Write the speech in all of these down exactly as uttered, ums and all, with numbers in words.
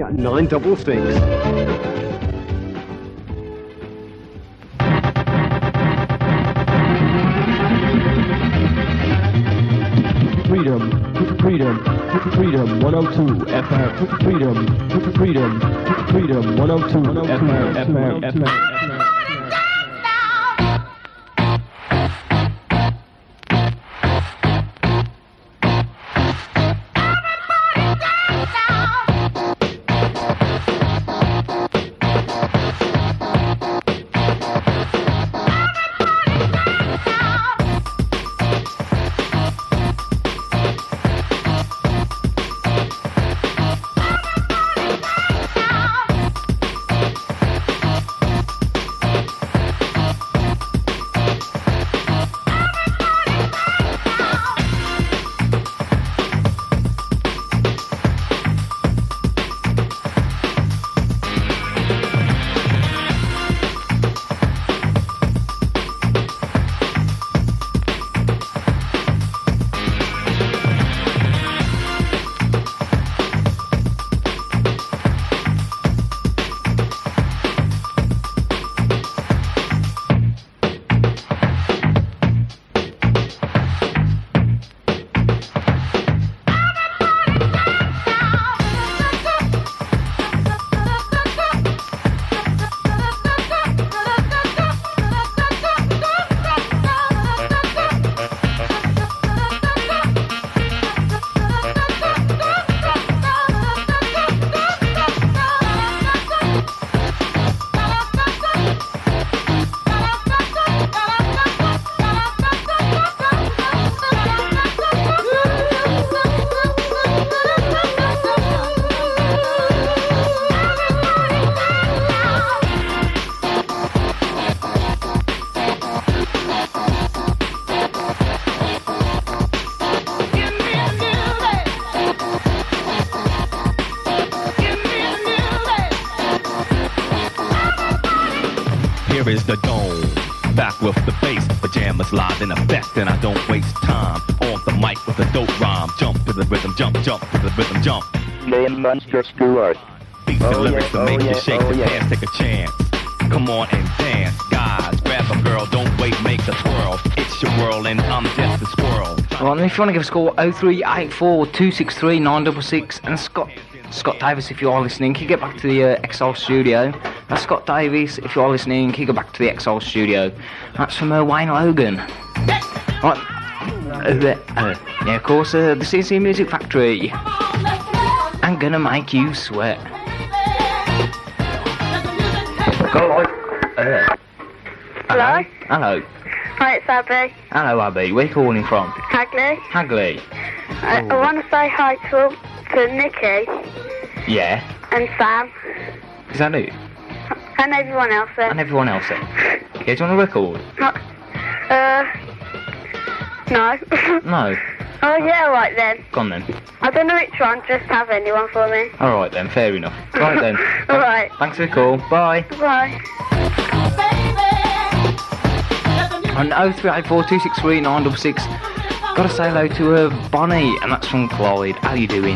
Got nine double six. Freedom, freedom, freedom, one oh two F M, freedom, freedom, freedom, one oh two F M, F M, F M. Here is the dome, back with the bass, pajamas live in effect, and I don't waste time on the mic with a dope rhyme. Jump to the rhythm, jump, jump to the rhythm, jump. Name Monster Stewart. Beats Oh, and lyrics yeah, to oh, make you yeah, shake oh, the yeah. pants, take a chance. Come on and dance, guys. Grab a girl, don't wait, make a twirl. It's your world, and I'm just a squirrel. Right, and if you want to give us a call, oh three eight four, two six three, nine six six, and Scott Scott Davis, if you are listening, can you get back to the uh, X L studio? That's Scott Davis, if you are listening, can you go back to the X L studio? That's from uh, Wayne Logan. Right, uh, uh, yeah, of course, uh, the C C Music Factory. I'm gonna make you sweat. Go on. Uh, Hello? Hello. Hi, it's Abby. Hello, Abby. Where are you calling from? Hagley. Hagley. I, I want to say hi to, to Nikki Yeah. and Sam Is that it? and everyone else there. And everyone else then. Yeah, do you want a record? Uh, no. No. Oh, yeah, all right then. Go on then. I don't know which one, just have anyone for me. Alright then, fair enough. Right then. All right. Thanks for the call. Bye. Bye. On oh three eight four, two six three, nine six six. Gotta say hello to uh, Bonnie, and that's from Clyde. How you doing?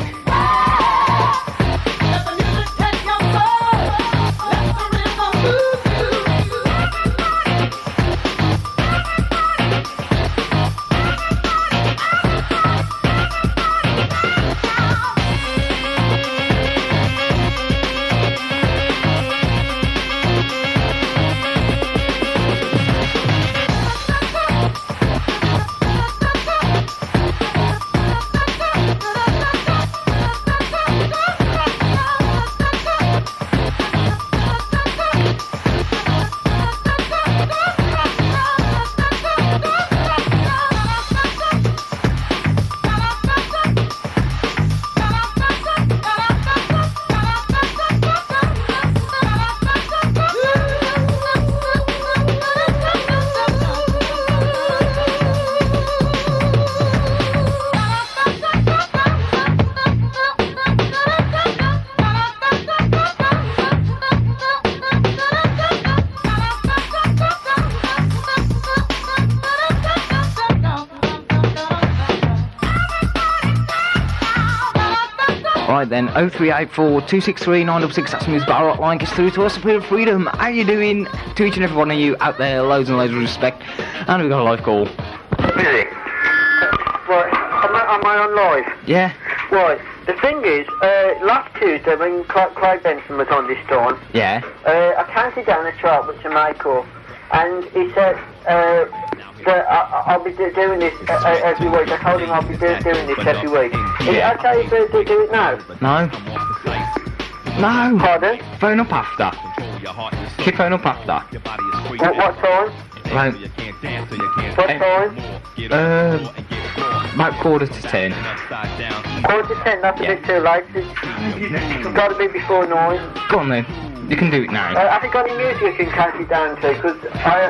Alright then, oh three eight four, two six three, nine six six, that's Music Battle Hotline, gets through to us, Spirit of Freedom. How you doing? To each and every one of you out there, loads and loads of respect. And we've got a live call. Really? Right, am I, am I on live? Yeah. Right, the thing is, uh, last Tuesday when Craig, Craig Benson was on this time, Yeah. uh, I counted down a chart with Jamaica, and he said uh, that I, I'll be do- doing this uh, uh, every week. I told him I'll be do- doing this every week. Is Yeah. it okay if I do, do it now? No. No. Pardon? Phone up after. Keep phone up after. What, what time? Right. What Eh. time? Uh, about quarter to ten. Quarter to ten, that's a Yeah. bit too late. It's got to be before nine. Go on then. You can do it now. Uh, have you got any music you can count it down to? Because I...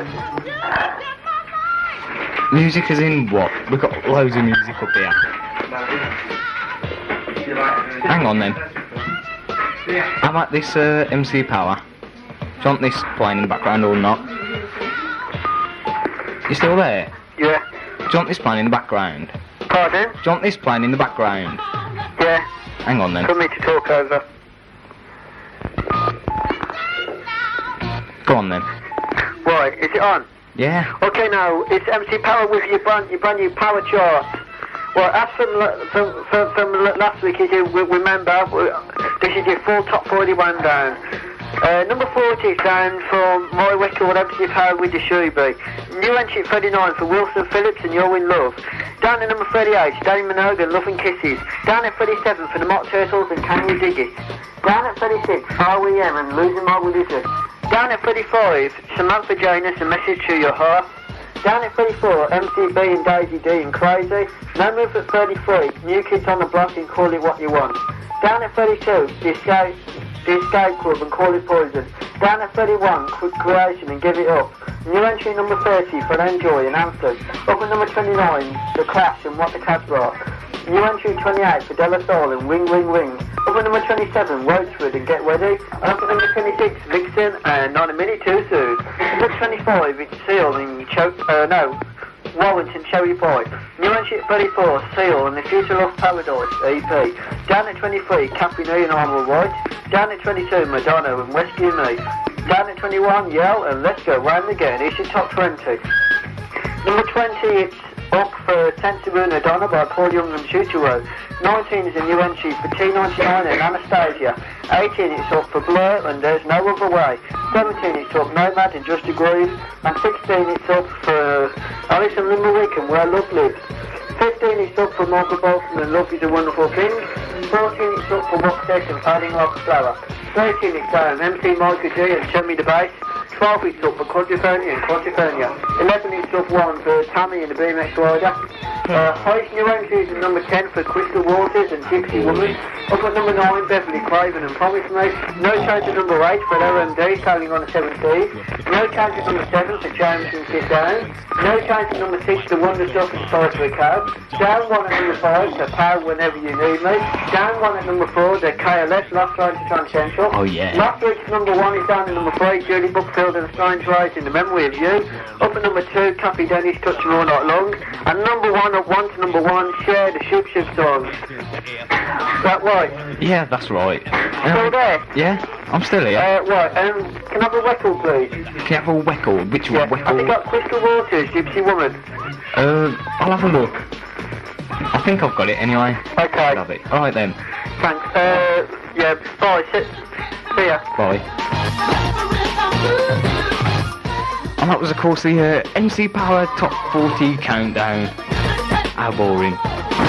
Music is in what? We've got loads of music up here. Hang on then. How about this uh, M C Power? Do you want this playing in the background or not? You still there? Yeah. Do you want this playing in the background? Pardon? Do you want this playing in the background? Yeah. Hang on then. For me to talk over. Go on then. Right, is it on? Yeah. Okay, now, it's M C Power with your brand, your brand new power chart. Well, as from, la- from, from, from la- last week, you do we- remember, we- this is your full top forty-one down. Uh, number forty is down from my record, M C Power with the Shuby. New entry at thirty-nine for Wilson Phillips and You're in Love. Down at number thirty-eight, Danny Minogue and Love and Kisses. Down at thirty-seven for the Mock Turtles and Can You Dig It. Down at thirty-six, Far We Am and Losing My Religion. Down at thirty-five, Samantha Janus, A Message to Your Heart. Down at thirty-four, M C B and Daisy D and Crazy. No Move at thirty-three, New Kids on the Block and Call It What You Want. Down at thirty-two, The Escape, The Escape Club and Call It Poison. Down at thirty-one, Cre- Creation and Give It Up. New entry number thirty for Enjoy and Anthem. Up at number twenty-nine, The Clash and What the Cat Brought. New entry twenty-eight for Della Soul and Ring Ring Ring. Up at number twenty-seven, Roachford and Get Ready. And up at number twenty-six, Vixen and Not a Minute Too Soon. Up at twenty-five, it's Seal and Cho- uh, no, Warrington Cherry Pie. New entry at thirty-four, Seal and The Future of Paradise, E P. Down at twenty-three, Captain E and I'm Alright. Down at twenty-two, Madonna and Rescue Me. Down at twenty-one, Yell and Let's Go Round Again. It's your top twenty. Number twenty, it's up for Sensible and Madonna by Paul Young and Shooter nineteen is a new entry for T ninety-nine and Anastasia. eighteen it's up for Blur and There's No Other Way. seventeen it's up Nomad and Just a Groove. And sixteen it's up for Alison Limerick and Where Love Lives. fifteen it's up for Michael Bolton and Love Is a Wonderful Thing. fourteen it's up for Roxette and Fading Like a Flower. thirteen it's down M C Michael G and Show Me the Bass. twelve it's up for Quadrophenia and Quadrophenia. eleven it's up one for Tammy and the B M X Rider. Uh, highest new entries at number ten for Crystal Waters and Gypsy Woman. Up at number nine, Beverly Craven and Promise Me. No change at number eight for L M D, sailing on the seven seas. No change at number seven for James and Sit Down. No change at number six, The Wonder Stuff and Size of a Cab. Down one at number five, The Power Whenever You Need Me. Down one at number four, The K L S, Last Line to Trans Central. Oh yeah. Last week's number one is down at number three, Judy Buckfield and Strange Rise in the Memory of You. Up at number two, Kathy Dennis, Touch You All Night Long. And number one, up one to number one, Share the Shoop Shoop Songs. Is that right? Yeah, that's right. Still Um, there? yeah, I'm still here. Uh, right, um, can I have a record, please? Can you have a record? Which Yeah. one? Have you Record? got Crystal Waters, Gypsy Woman? Uh, I'll have a look. I think I've got it anyway. Okay. Love it. Alright then. Thanks. Uh, yeah, bye. See, see ya. Bye. And that was, of course, the uh, M C Power Top forty Countdown. How boring.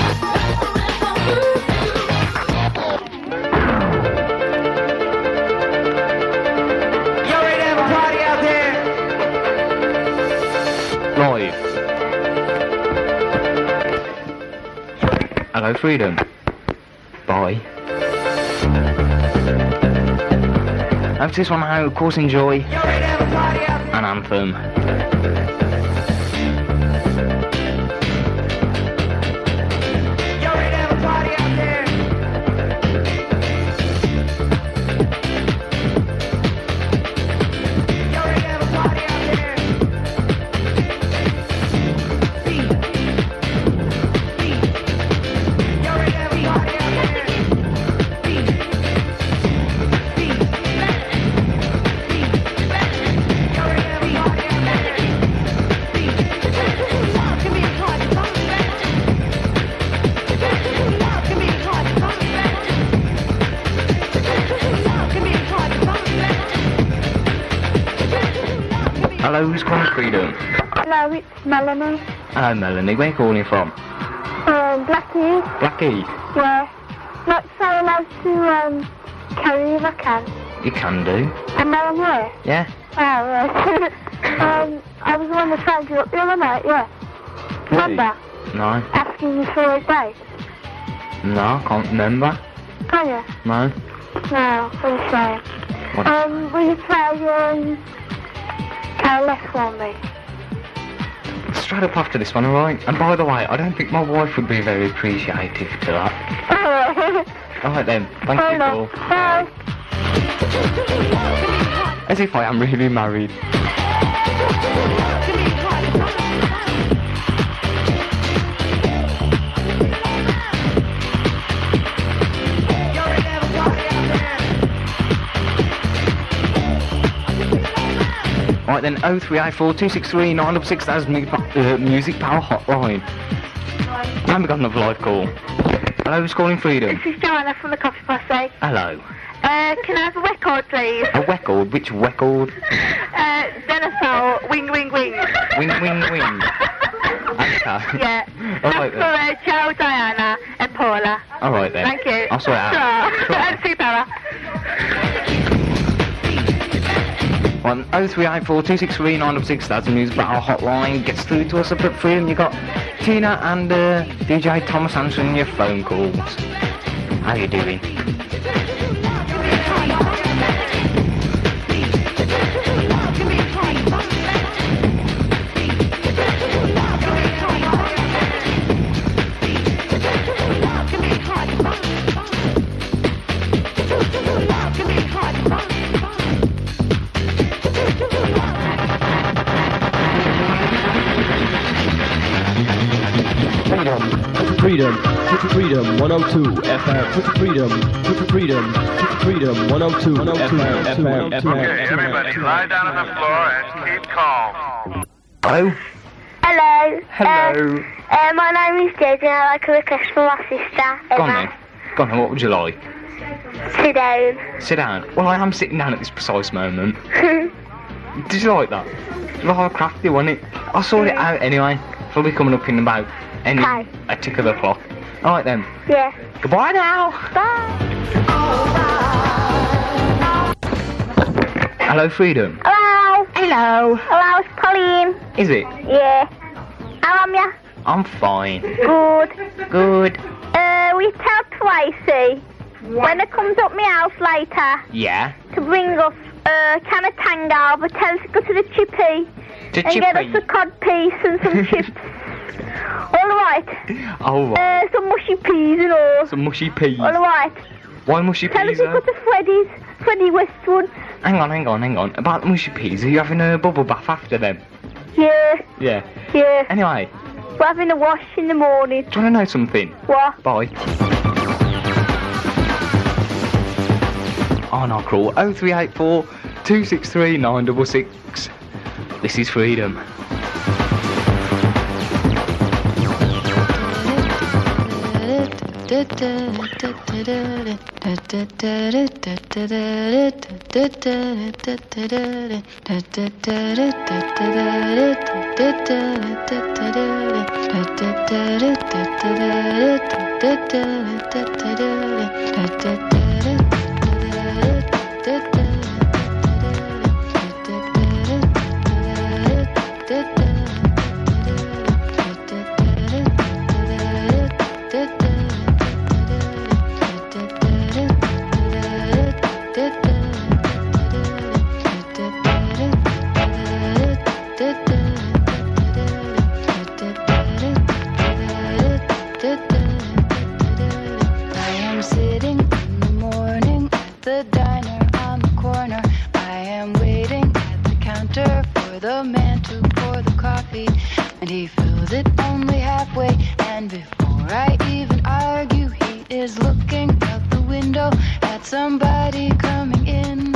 Live. Hello, Freedom. Bye. After this one now, of course, enjoy an anthem. Hello, who's calling Freedom? Hello, it's Melanie. Hello, Melanie. Where are you calling from? Um, Blackie. Blackie. Yeah. Not so allowed to um carry if I can. You can do. Am I on where? Yeah. Oh, right. um, I was the one that found you up the other night, yeah. Remember? No. Asking you for a date. No, I can't remember. Can you? No. No, what are you saying? What? Um, will you play um, Carol Left for me? Straight up after this one, alright? And by the way, I don't think my wife would be very appreciative to that. Alright then, thank Oh, you, no. Paul. Bye. As if I am really married. Right then, oh three eight four two six three nine six six, that's music, uh, music Power Hotline. And we got another live call. Hello, who's calling Freedom? This is Joanna from the Coffee Posse. Hello. Uh, can I have a record, please? A record? Which record? Uh, Dinosaur, Wing Wing Wing. Wing, wing, wing. Okay. Yeah. Alright That's for then. uh, Joe, Diana, and Paula. Alright then. Thank you. I'll sort it out. Sure. And see Paula. On oh three eight four two six three nine six six, that's the music Power Hotline. Gets through to us up at Freedom. You got Tina and uh, D J Thomas answering your phone calls. How you doing? Freedom, Freedom, one oh two F M, Freedom, Freedom, Freedom, one oh two F M, F M, F M. Okay, everybody, lie down on the floor and keep calm. Hello? Hello. Hello. Uh, uh, my name is Jade and I like a request for my sister, Go on Emma. then. Go on then, what would you like? Sit down. Sit down. Well, I am sitting down at this precise moment. Did you like that? Rather crafty, wasn't it? I'll sort it out anyway. It'll be coming up in about any Hi. a tick of the clock. Alright then. Yeah. Goodbye now. Bye. Hello, Freedom. Hello. Hello. Hello, it's Pauline. Is it? Yeah. How am ya? I'm fine. Good. Good. Uh, we tell Tracy when it comes up my house later Yeah. to bring us a can of Tango, but tell us to go to the chippy To and get us Chippy. a cod piece and some chips. All right. Oh, right. Uh, some mushy peas and all. Some mushy peas. All right. Why mushy Tell us peas? to though? go to Freddy's, Freddy Westwood. Hang on, hang on, hang on. About the mushy peas, are you having a bubble bath after them? Yeah, Yeah. yeah. Anyway, We're having a wash in the morning. do you want to know something? What? Bye. On our call, oh three eight four two six three nine six six. This is Freedom. The man to pour the coffee, and he fills it only halfway. And before I even argue, he is looking out the window at somebody coming in.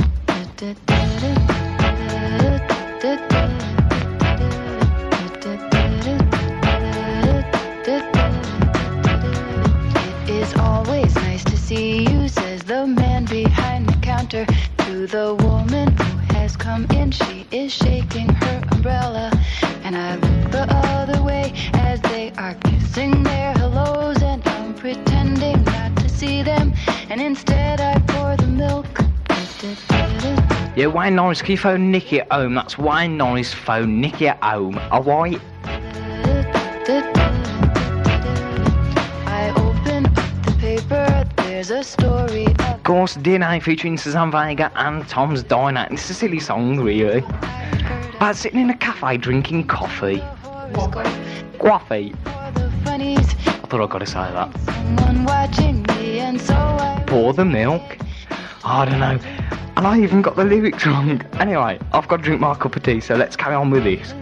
It is always nice to see you, says the man behind the counter to the woman who has has come in. She is shaking her umbrella, and I look the other way as they are kissing their hellos, and I'm pretending not to see them, and instead I pour the milk. Yeah, Wayne Norris, can you phone Nicky at home? That's Wayne Norris, phone Nicky at home, alright? I open up the paper, there's a story of... Of course, D N A featuring Suzanne Vega and Tom's Diner. It's a silly song, really. About sitting in a cafe drinking coffee. Coffee. I thought I got to say that. Someone watching me, and so I... Pour the milk. I don't know. And I even got the lyrics wrong. Anyway, I've got to drink my cup of tea, so let's carry on with this.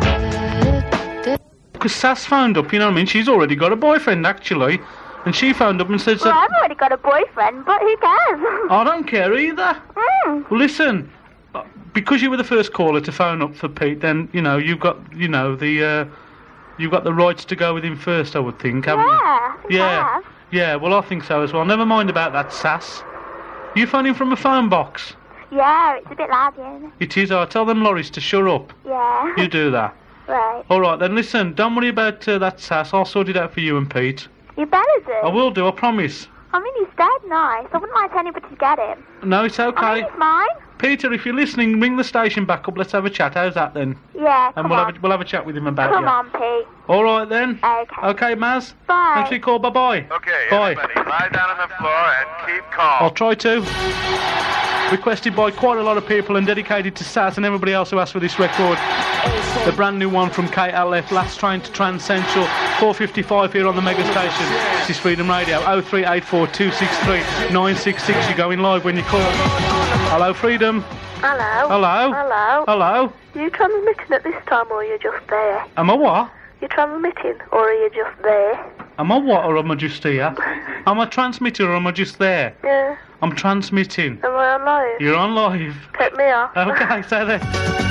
Because Sass phoned up, you know what I mean? She's already got a boyfriend, actually. And she phoned up and said... Well, I've already got a boyfriend, but who cares? I don't care either. Mm. Well, listen, uh, because you were the first caller to phone up for Pete, then, you know, you've got, you know, the, uh, you've got the rights to go with him first, I would think, haven't Yeah, you? I think Yeah, I have. yeah, well, I think so as well. Never mind about that, Sass. You phoning from a phone box? Yeah, it's a bit loud, isn't it? It is. I tell them lorries to shut up. Yeah. You do that. Right. All right, then listen, don't worry about uh, that Sass. I'll sort it out for you and Pete. You better do. I will do, I promise. I mean, he's dead nice. I wouldn't mind anybody to get him. No, it's okay. I mean, he's mine. Peter, if you're listening, ring the station back up. Let's have a chat. How's that then? Yeah, And come we'll on. have a, we'll have a chat with him about Come you. on, Pete. All right then. Okay. Okay, Maz. Bye. Thanks for your call. Bye bye. Okay, Bye. everybody, lie down on the floor and keep I'll calm. try to. Requested by quite a lot of people and dedicated to Sass and everybody else who asked for this record. The brand new one from K L F, Last Train to Trans Central, four fifty-five here on the mega station. This is Freedom Radio, oh three eight four two six three nine six six. You're going live when you call. Hello, Freedom. Hello. Hello. Hello. Hello. Are you transmitting at this time, or are you just there? Am I what? You transmitting, or are you just there? Am I what, or am I just here? Am I transmitting or am I just there? Yeah. I'm transmitting. Am I on live? You're on live. Take me off. Okay, so then.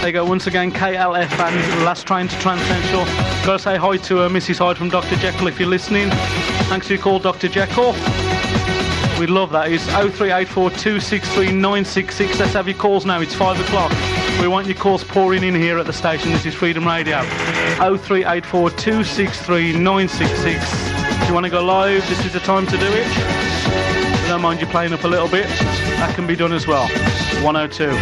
you go. Once again, K L F and Last Train to Transcentral. Got to say hi to uh, Missus Hyde from Doctor Jekyll if you're listening. Thanks for your call, Doctor Jekyll. We'd love that. It's oh three eight four, two six three, nine six six. Let's have your calls now. It's five o'clock. We want your calls pouring in here at the station. This is Freedom Radio. oh three eight four, two six three, nine six six. If you want to go live, this is the time to do it. I don't mind you playing up a little bit. That can be done as well. one oh two.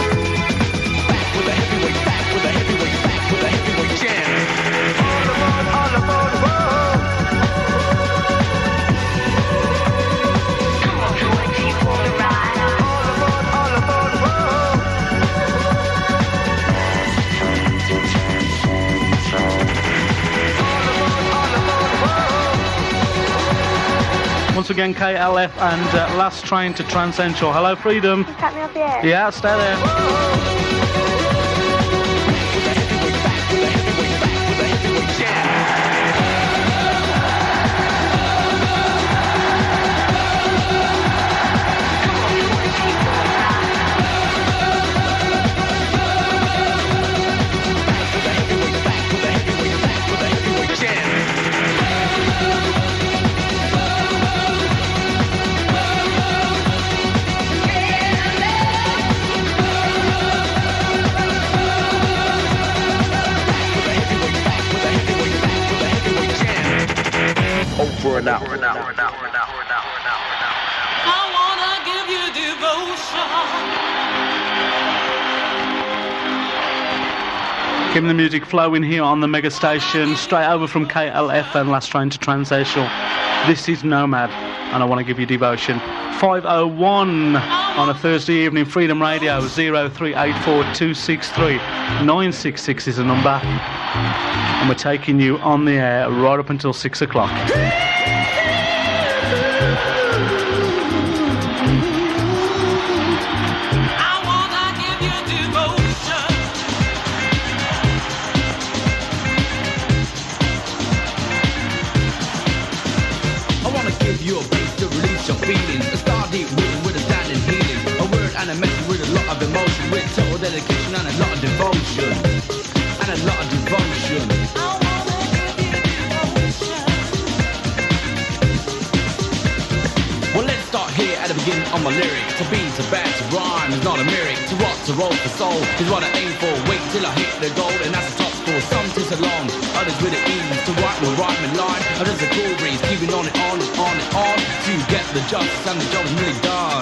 Once again, K L F and uh, Last Train to Transcentral. Hello, Freedom. You cut me off here. Yeah, stay there. For an hour. I wanna give you devotion. Keeping the music flowing here on the mega station, straight over from K L F and Last Train to Transcentral. This is Nomad, and I want to give you devotion. five oh one on a Thursday evening, Freedom Radio. oh three eight four, two six three, nine six six is the number, and we're taking you on the air right up until six o'clock. Feelings, a star deep rhythm with a standing healing, a word and a message with a lot of emotion, with total dedication and a lot of devotion, and a lot of devotion. I wanna give you devotion. Well, let's start here at the beginning of my lyrics. To be to bad to rhyme is not a lyric. To rock to roll for soul is what I aim for. Wait till I hit the goal and that's the top score. Some twist along, others with the ease. To write will rhyme in line, others a cool breeze, keeping on and on and on and on. To get the justice and the job is really done.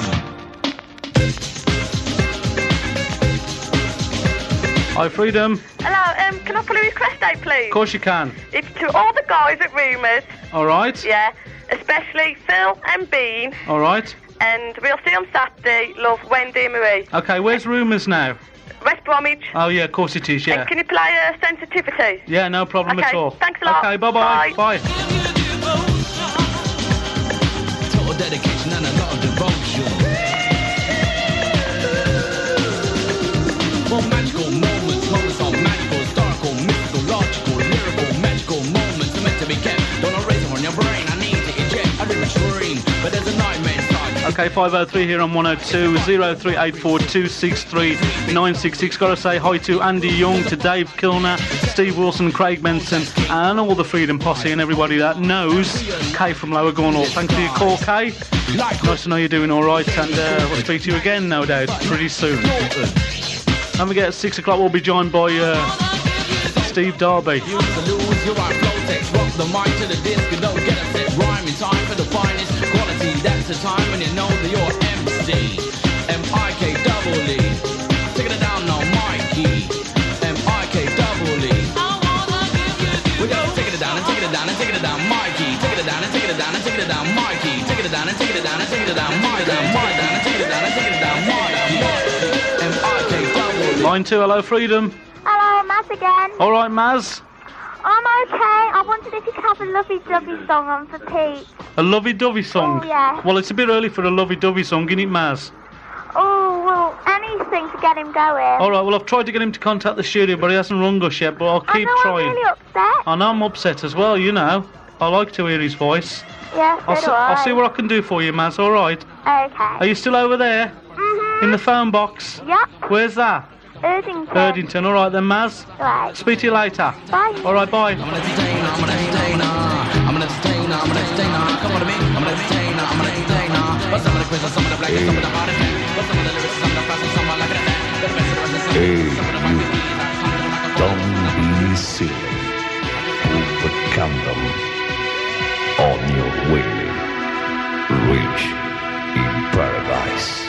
Hi, Freedom. Hello, um, can I put a request out, please? Of course you can. It's to all the guys at Rumours. All right. Yeah, especially Phil and Bean. All right. And we'll see you on Saturday. Love, Wendy and Marie. Okay, where's Rumours now? West Bromwich. Oh, yeah, of course it is, yeah. And can you play uh, Sensitivity? Yeah, no problem okay, at all. Thanks a lot. Okay, bye-bye. Bye. Bye. Total dedication and a lot of devotion. Well, magical moments, moments are magical, historical, mystical, logical, lyrical, magical moments are meant to be kept. Don't erase them on your brain, I need to eject. I did a dream, but there's a nightmare inside. Okay, five oh three here on one oh two, oh three eight four, two six three, nine six six. Got to say hi to Andy Young, to Dave Kilner, Steve Wilson, Craig Benson, and all the Freedom Posse and everybody that knows Kay from Lower Gornal. Thanks for your call, Kay. Nice to know you're doing all right, and uh, we'll speak to you again, no doubt, pretty soon. Don't forget, at six o'clock we'll be joined by uh, Steve Darby. You to lose your right flow text, rock the mic to the disc, you don't get a set rhyme in time for the finest quality. That's the time when you know that you're M C, M I K double E. Take it down now, Mikey, M I K double E. We gotta take it down and take it down and take it down, Mikey. Take it down and take it down and take it down, Mikey. Take it down and take it down and take it down, Mikey. Take it down and take it down and take it down, Mikey. M I K double E. Line two, hello, Freedom. Hello, Maz again. All right, Maz. I'm okay. I wondered if you could have a lovey-dovey song on for Pete. A lovey-dovey song? Oh, yeah. Well, it's a bit early for a lovey-dovey song, isn't it, Maz? Oh, well, anything to get him going. All right, well, I've tried to get him to contact the studio, but he hasn't rung us yet, but I'll keep I know, trying. I'm really upset. I know I'm upset as well, you know. I like to hear his voice. Yeah, so I'll, do see, I. I'll see what I can do for you, Maz, all right? Okay. Are you still over there? Mm-hmm. In the phone box? Yep. Where's that? Erdington. Erdington. All right then, Maz. Right. Speak to you later. Bye. All right, bye. I'm an entertainer, I'm an entertainer. I'm an entertainer, I'm an entertainer. Come on to me, I'm an entertainer, I'm an entertainer. But some of the quizzes, some of the black, some of the hard but some of the lyrics, some of the fast, and some are like that. The best of the rest, Hey, you. Don't be silly. Put the condom on your way. Rich in paradise.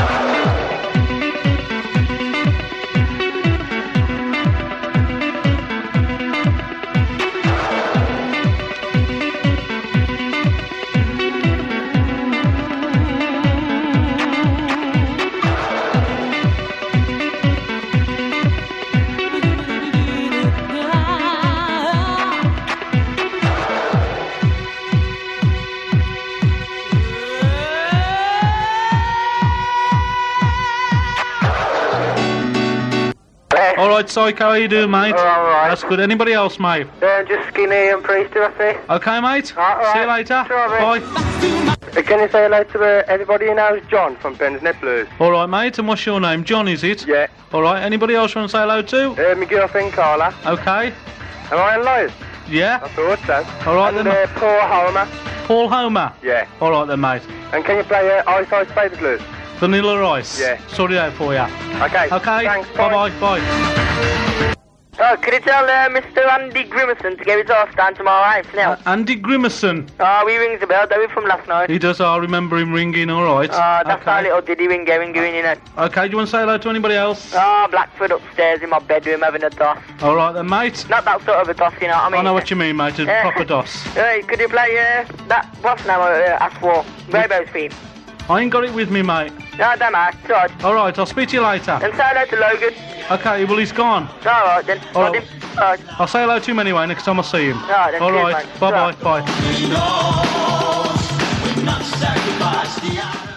All right, Psycho, how you doing, mate? All right. That's good. Anybody else, mate? Yeah, just Skinny and Priester, I see. Okay, mate. All right, See you later. Sure, Bye. Uh, Can you say hello to uh, everybody who knows John from Penn's Net Blues? All right, mate. And what's your name? John, is it? Yeah. All right. Anybody else want to say hello to? Uh, my girlfriend Carla. Okay. Am I on live? Yeah. I thought so. All right and, then. uh, Paul Homer. Paul Homer. Yeah. All right then, mate. And can you play uh, Ice Ice Baby Blues? Vanilla Ice. Yeah. Sort it out for you. Okay. Okay. Thanks. Bye bye. Bye. Oh, could you tell uh, Mister Andy Grimmerson to get his horse down tomorrow night now? Uh, Andy Grimmerson. Oh, he rings the bell, don't we, from last night? He does. I remember him ringing. All right. Oh, that's okay. our little diddy ringer ringing, you know. Okay. Do you want to say hello to anybody else? Oh, Blackford upstairs in my bedroom having a toss. All right then, mate. Not that sort of a toss, you know what I mean? I know what you mean, mate. A Yeah. proper doss. Hey, could you play uh, that, what's the name of uh, Ask For? Rainbow's theme. I ain't got it with me, mate. No, don't matter, it's alright. All right. I'll speak to you later. And say hello to Logan. Okay. Well, he's gone. Alright then. All Got right. him. Alright. I'll say hello to him anyway next time I see him. Alright then, All cheers, right. mate. Bye bye. Alright. Bye. We've not sacrificed the